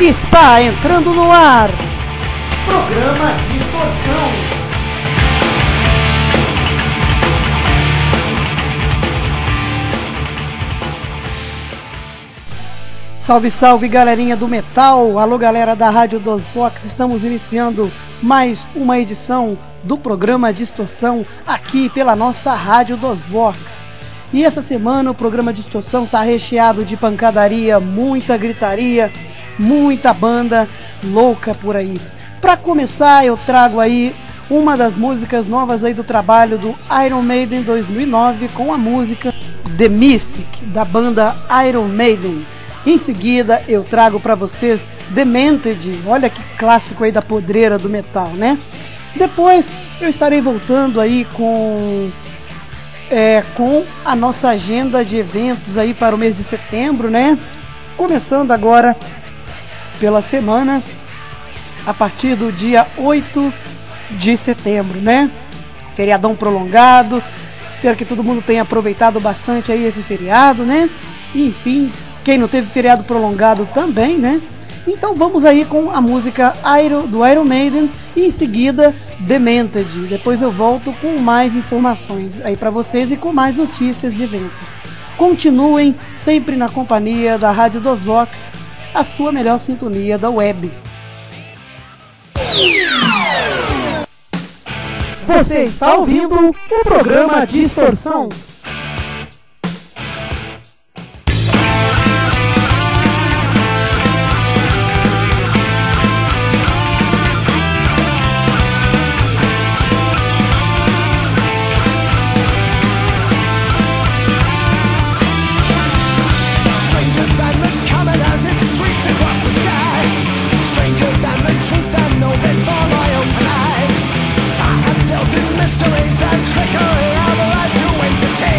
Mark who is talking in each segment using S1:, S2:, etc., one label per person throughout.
S1: Está entrando no ar, Programa Distorção. Salve, salve, galerinha do metal. Alô, galera da Rádio dos Vox. Estamos iniciando mais uma edição do Programa Distorção aqui pela nossa Rádio dos Vox. E essa semana o Programa Distorção está recheado de pancadaria, muita gritaria, muita banda louca por aí. Para começar, eu trago aí uma das músicas novas aí do trabalho do Iron Maiden 2009 com a música The Mystic, da banda Iron Maiden. Em seguida, eu trago para vocês Demented, olha que clássico aí da podreira do metal, né? Depois, eu estarei voltando aí com a nossa agenda de eventos aí para o mês de setembro, né? Começando agora pela semana, a partir do dia 8 de setembro, né? Feriadão prolongado, espero que todo mundo tenha aproveitado bastante aí esse feriado, né? E, enfim, quem não teve feriado prolongado também, né? Então vamos aí com a música do Iron Maiden e em seguida Demented. Depois eu volto com mais informações aí para vocês e com mais notícias de eventos. Continuem sempre na companhia da Rádio dos Vox, a sua melhor sintonia da web. Você está ouvindo o programa Distorção.
S2: Mysteries and trickery, I'm allowed to entertain.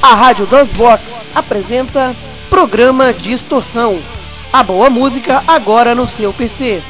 S1: A Rádio dos Vox apresenta Programa Distorção. A boa música agora no seu PC.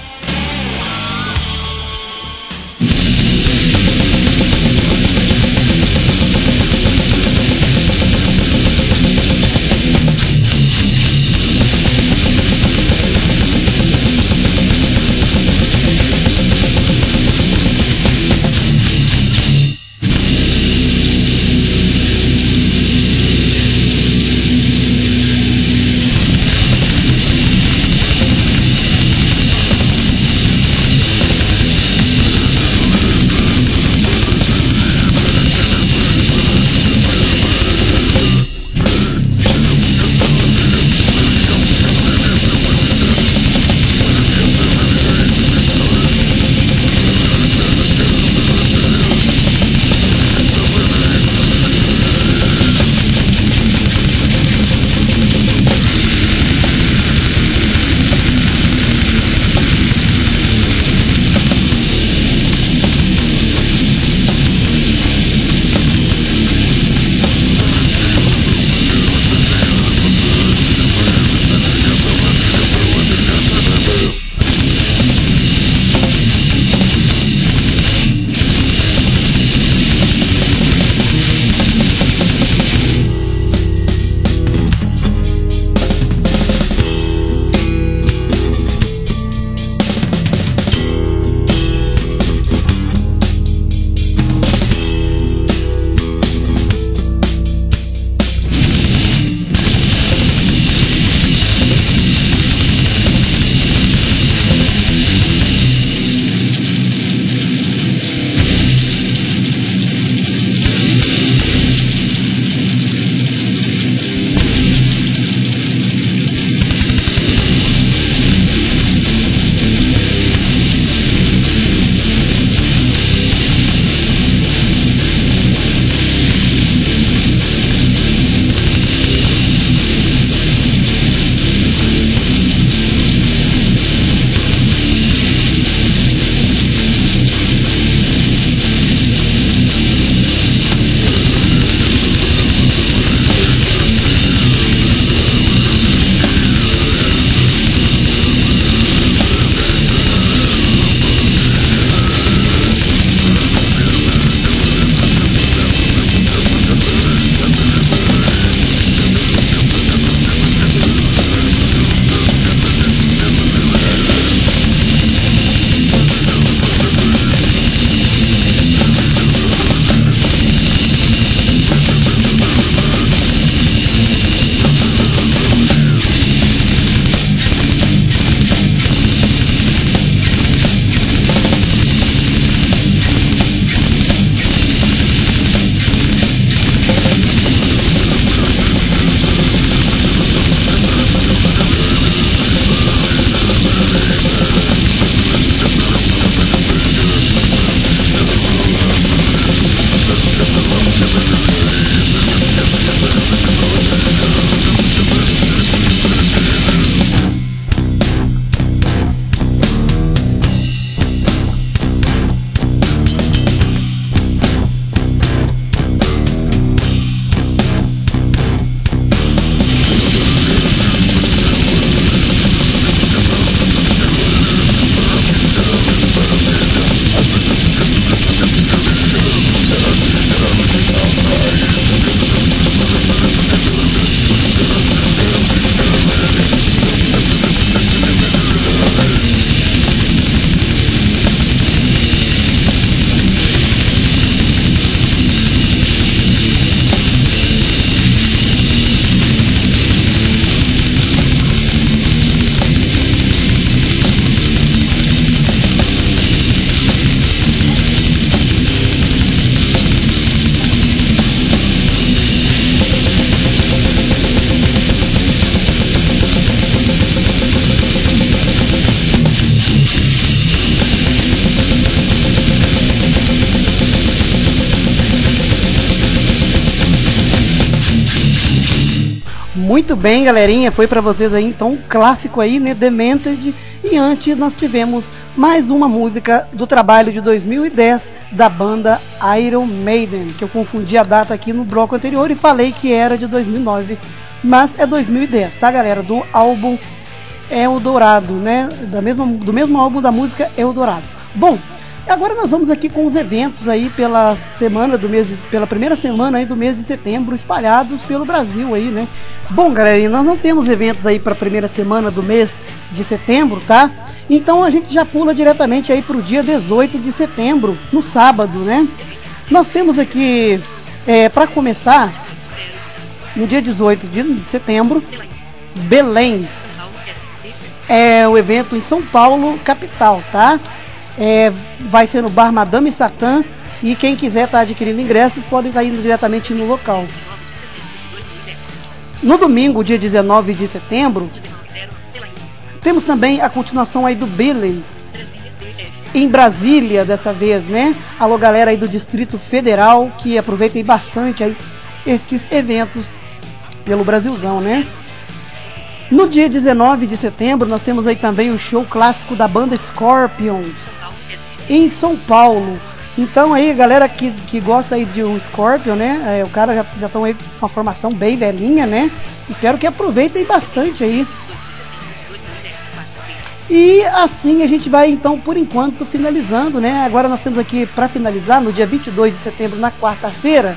S1: Muito bem, galerinha, foi pra vocês aí então um clássico aí, né, Demented. E antes nós tivemos mais uma música do trabalho de 2010 da banda Iron Maiden, que eu confundi a data aqui no bloco anterior e falei que era de 2009, mas é 2010, tá, galera? Do álbum Eldorado, né? Do mesmo álbum da música Eldorado. Bom, agora nós vamos aqui com os eventos aí pela primeira semana aí do mês de setembro, espalhados pelo Brasil aí, né? Bom, galerinha, nós não temos eventos aí para a primeira semana do mês de setembro, tá? Então a gente já pula diretamente aí para o dia 18 de setembro, no sábado, né? Nós temos aqui, para começar, no dia 18 de setembro, Belém. É o evento em São Paulo, capital, tá? Vai ser no bar Madame Satã, e quem quiser estar adquirindo ingressos pode estar indo diretamente no local. No domingo, dia 19 de setembro, temos também a continuação aí do Billy, em Brasília dessa vez, né? Alô, galera aí do Distrito Federal, que aproveitem bastante aí estes eventos pelo Brasilzão, né? No dia 19 de setembro, nós temos aí também o show clássico da banda Scorpions, em São Paulo. Então aí, galera que gosta aí de um Scorpion, né? O cara já estão aí com uma formação bem velhinha, né? Espero que aproveitem bastante aí. E assim a gente vai então, por enquanto, finalizando, né? Agora nós temos aqui, para finalizar, no dia 22 de setembro, na quarta-feira,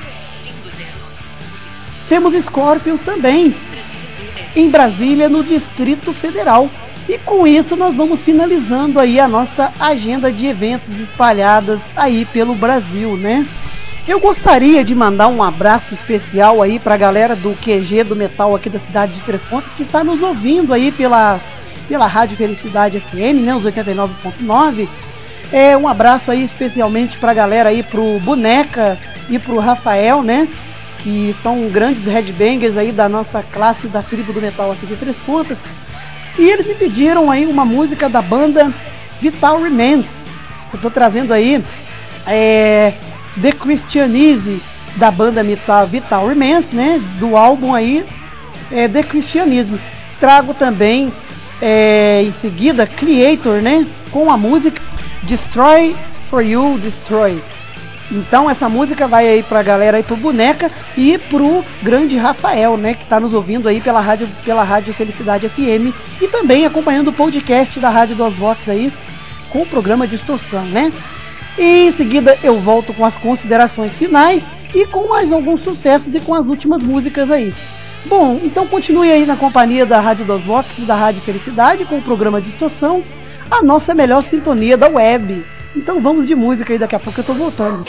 S1: temos Scorpions também, em Brasília, no Distrito Federal. E com isso nós vamos finalizando aí a nossa agenda de eventos espalhadas aí pelo Brasil, né? Eu gostaria de mandar um abraço especial aí pra galera do QG do Metal aqui da cidade de Três Pontas, que está nos ouvindo aí pela Rádio Felicidade FM, né, os 89.9. Um abraço aí especialmente pra galera aí, pro Boneca e pro Rafael, né, que são grandes headbangers aí da nossa classe da tribo do metal aqui de Três Pontas. E eles me pediram aí uma música da banda Vital Remains. Eu tô trazendo aí The Christianism, da banda Vital Remains, né, do álbum aí The Christianism. Trago também em seguida Creator, né, com a música Destroy For You Destroy. Então essa música vai aí pra galera aí, pro Boneca e pro grande Rafael, né, que tá nos ouvindo aí pela Rádio Felicidade FM e também acompanhando o podcast da Rádio dos Vox aí com o programa Distorção, né? E em seguida eu volto com as considerações finais e com mais alguns sucessos e com as últimas músicas aí. Bom, então continue aí na companhia da Rádio dos Vox e da Rádio Felicidade com o programa Distorção, a nossa melhor sintonia da web. Então vamos de música aí, daqui a pouco eu tô voltando.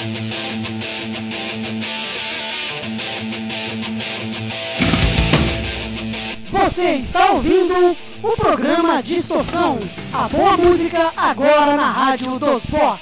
S1: Você está ouvindo o programa Distorção, a boa música agora na Rádio dos Vox.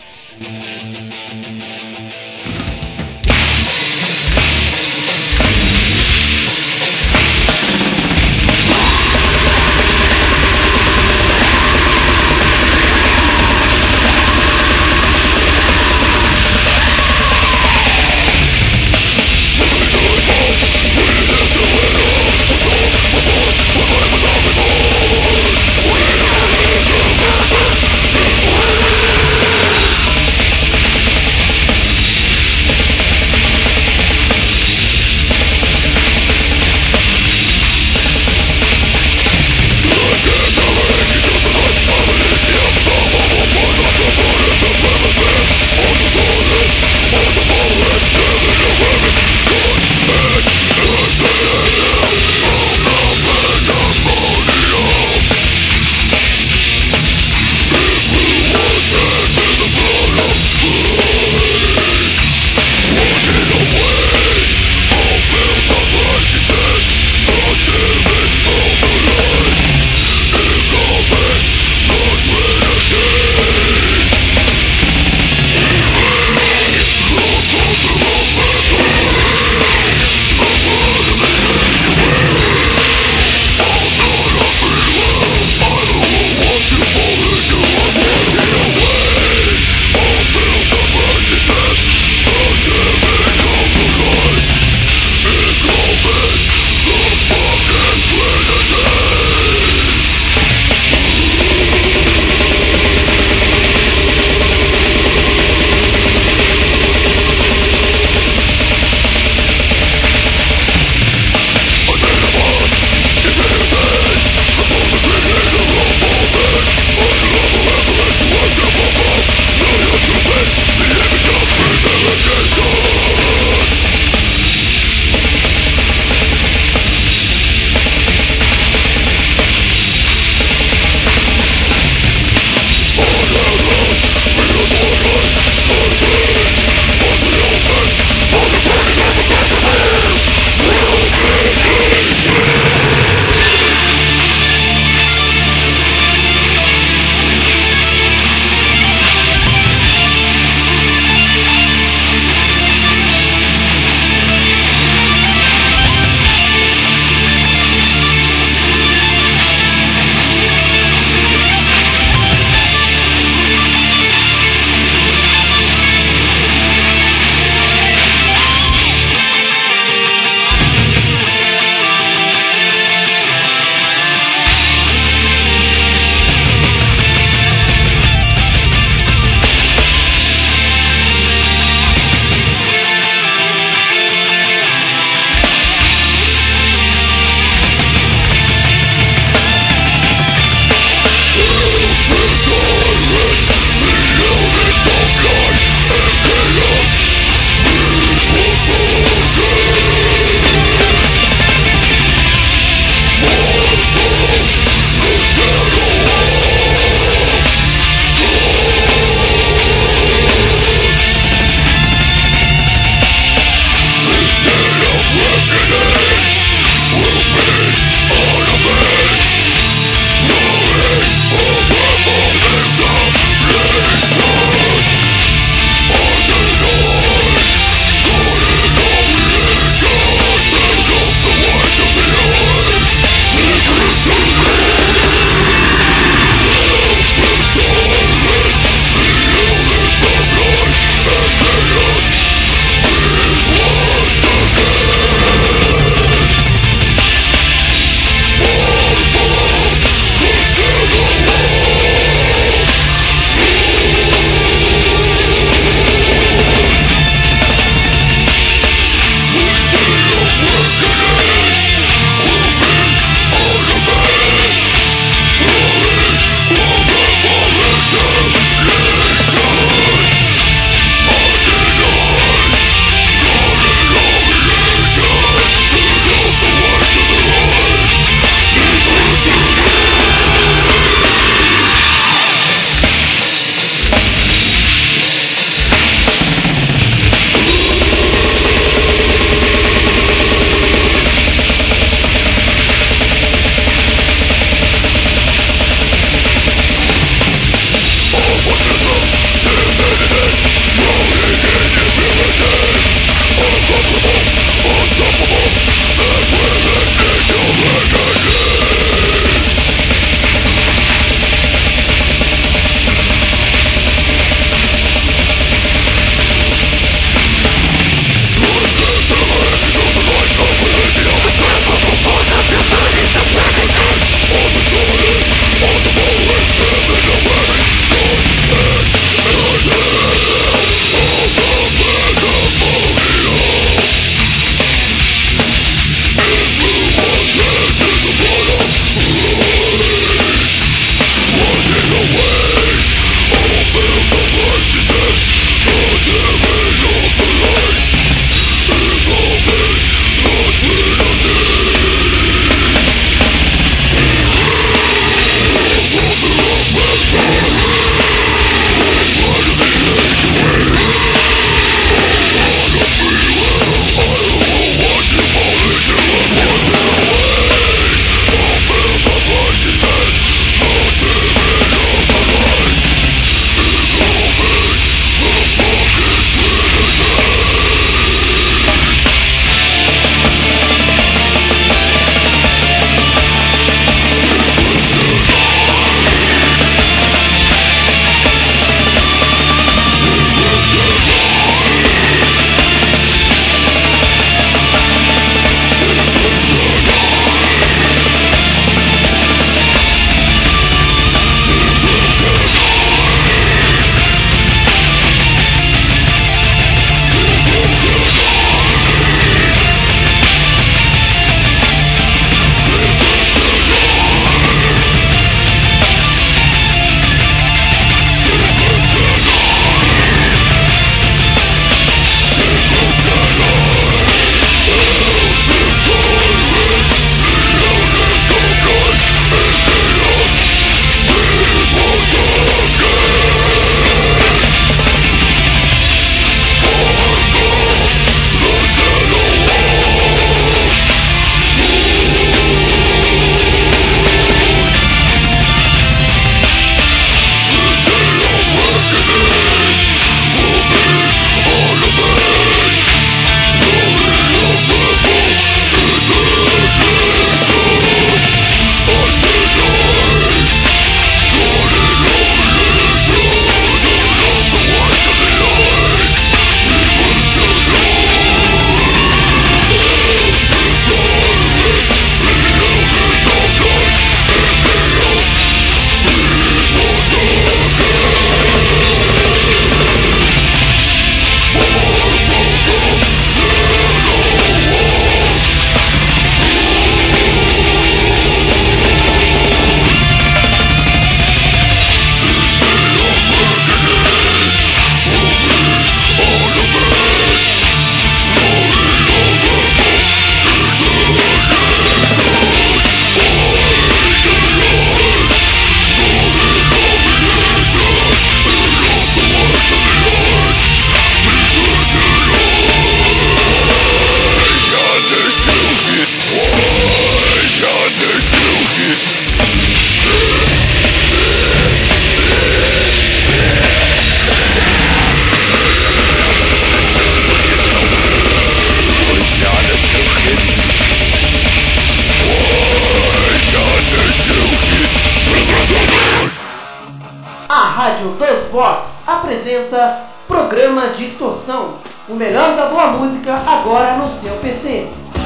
S1: apresenta Programa Distorção, o melhor da boa música agora no seu PC.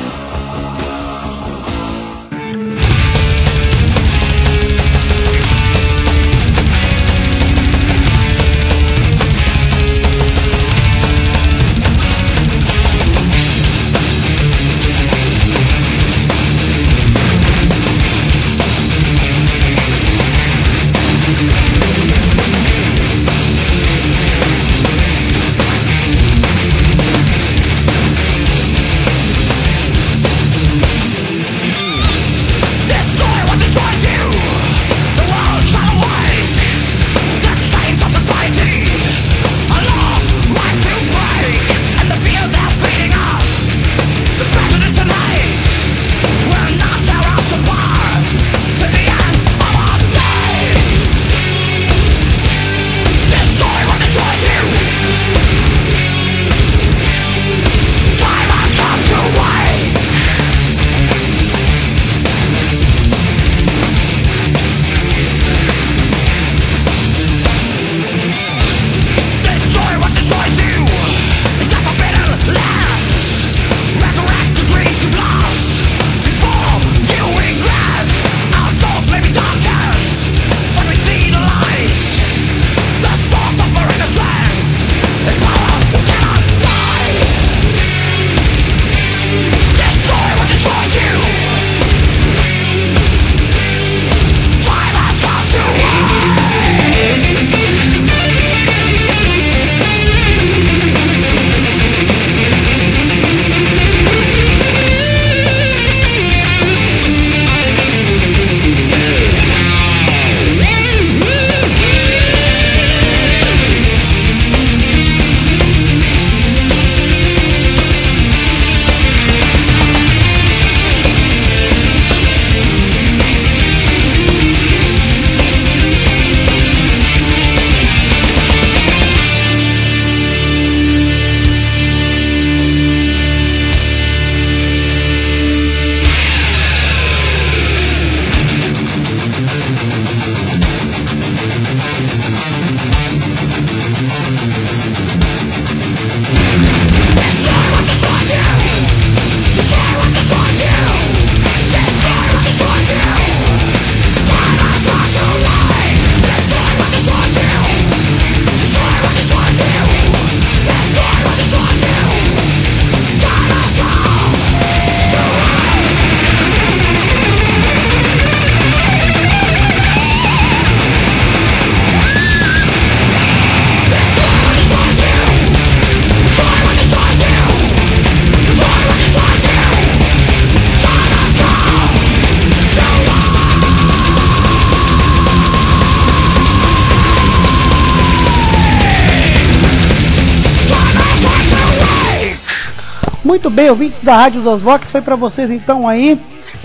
S1: Muito bem, ouvintes da Rádio dos Vox, foi para vocês então aí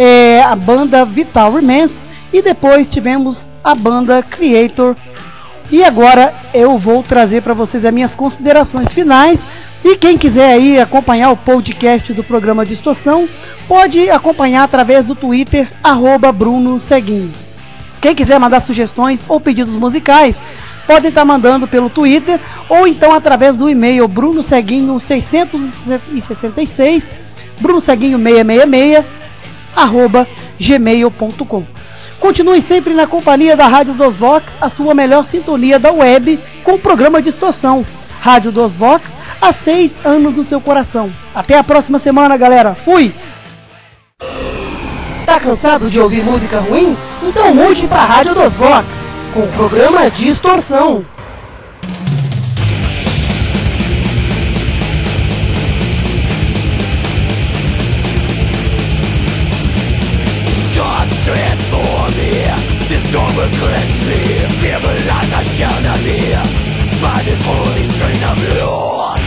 S1: a banda Vital Remains e depois tivemos a banda Creator. E agora eu vou trazer para vocês as minhas considerações finais. E quem quiser aí acompanhar o podcast do programa Distorção, pode acompanhar através do Twitter, @BrunoSeguinho. Quem quiser mandar sugestões ou pedidos musicais, podem estar mandando pelo Twitter ou então através do e-mail brunoseguinho666 brunoseguinho666 @gmail.com. Continue sempre na companhia da Rádio dos Vox, a sua melhor sintonia da web com o programa Distorção. Rádio dos Vox, há 6 anos no seu coração. Até a próxima semana, galera. Fui! Tá cansado de ouvir música ruim? Então mude pra Rádio dos Vox com o programa Distorção.
S2: Transform me, this storm will cleanse me. Civilize, I shall not be by this holy strain of loss.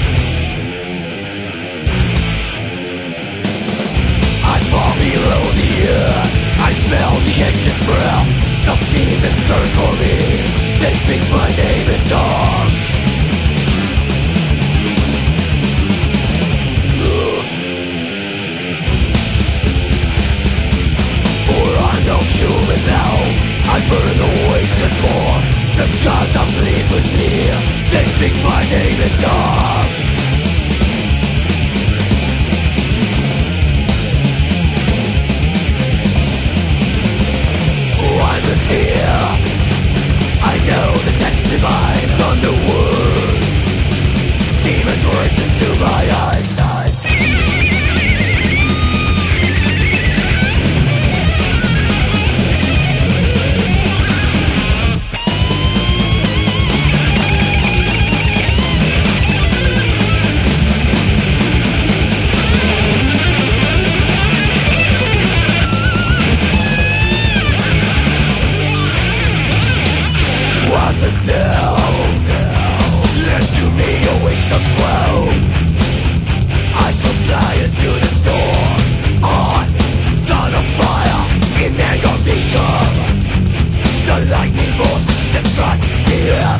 S2: I fall below the earth, I smell the ancient breath. The fiends encircle me, they speak my name in tongues. For I'm no human now, I burn the waste and form. The gods are pleased with me. They speak my name in tongues. I'm the seer. I know the text divine from the woods. Demons race into my eyes. Lend to me a waste of flow. I supply it to the storm. On, son of fire, in anger become the lightning bolts that strike here.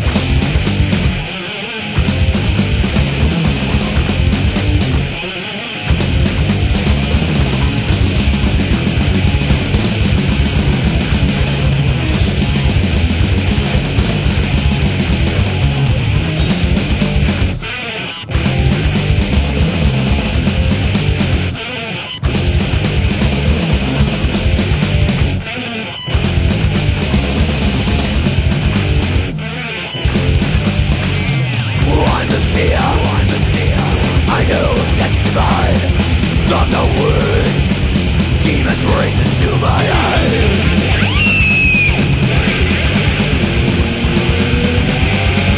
S2: I know that's divine from the woods. Demons race into my eyes.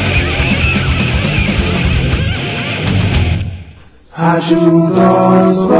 S3: Rádio Dosvox.